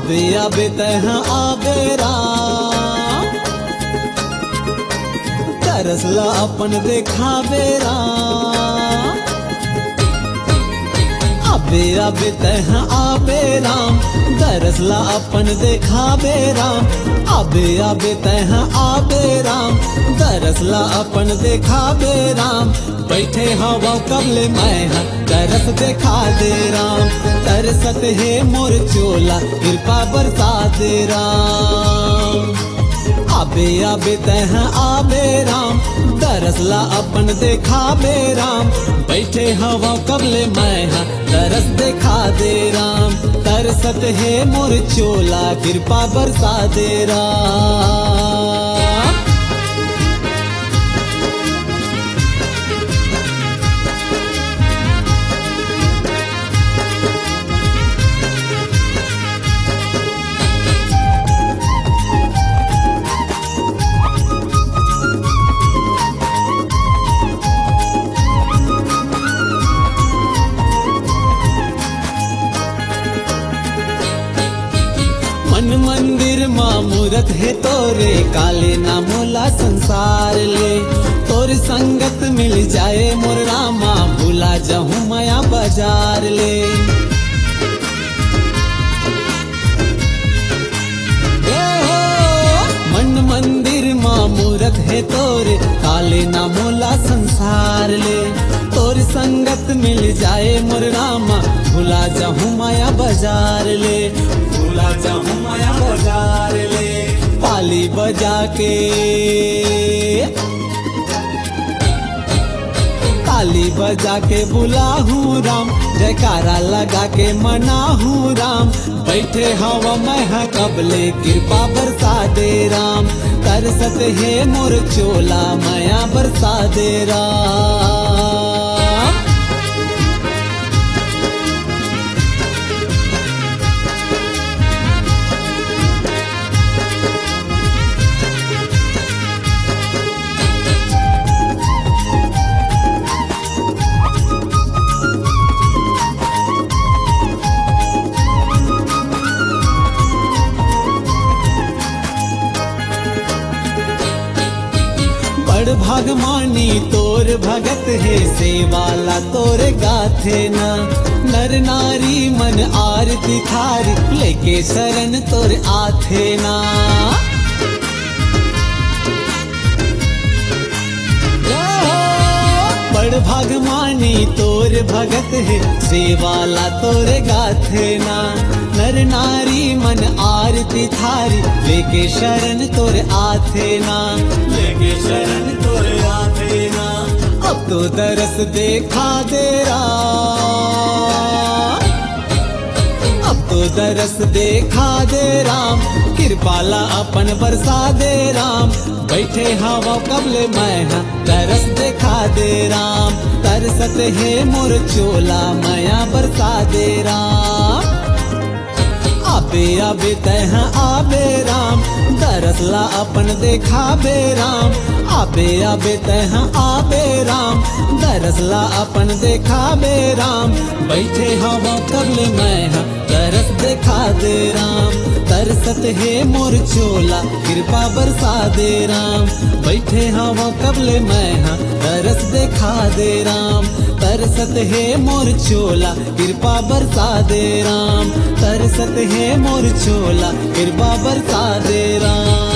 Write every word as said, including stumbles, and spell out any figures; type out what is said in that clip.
आबे आबे तह आबे राम, तरसला अपन देखावे राम। आबे आबे तह आबे राम, तरसला अपन देखावे राम। आबे आबे तह आबे राम, तरसला अपन देखावे राम। बैठे हवा कबले मैं तरस देखा दे राम, तरसत है मोर चोला कृपा बरसा दे राम। आबे आबे तह आबे राम, तरसला अपन देखावे राम। बैठे हवा कबले मैं तरस देखा दे राम, तरसत है मोर चोला कृपा बरसा दे राम। मन मंदिर माँ मूरत है तोरे, काले ना मोला संसार ले। तोर संगत मिल जाए मोर रामा, भूला जाऊं माया बाजार ले। मन मंदिर माँ मूरत है तोरे, काले ना मोला संसार ले। तोर संगत मिल जाए मोर रामा, भूला जाऊं माया बाजार ले। भूला जाऊं माया बाजार ले। पाली बजा के ताली बजा के बुला हूँ राम, जयकारा लगा के मना हूँ राम। बैठे हवा मैं कबले कृपा बरसा दे राम, तरसत है मोर चोला माया बरसा दे राम। बड़ भागमानी तोर भगत है, सेवाला तोर गाथे ना। नर नारी मन आरती थारी, लेके शरण तोर आथे ना। बड़ भागमानी तोर भगत है, सेवाला तोर गाथे ना। नर नारी मन आरती थारी, लेके शरण तोर आथे ना। लेके शरण तोर आथे ना। अब तो दरस देखा दे राम, अब तो दरस देखा दे राम। कृपाला अपन बरसा दे राम, बैठे हवा कबले मैं तरस देखा दे राम। तरसत है मोर चोला माया बरसा दे राम। आबे आबे तह आबे राम, तरसला अपन देखावे राम। आबे आबे तह आबे राम, तरसला अपन देखावे राम। बैठे हवा कबले मैं तरस देखा दे राम, तरसत है मोर चोला कृपा बरसा दे राम। बैठे हवा कबले मैं तरस देखा दे राम, तरसत है मोर चोला कृपा बरसा दे राम। तरसत है मोर चोला कृपा बरसा दे राम।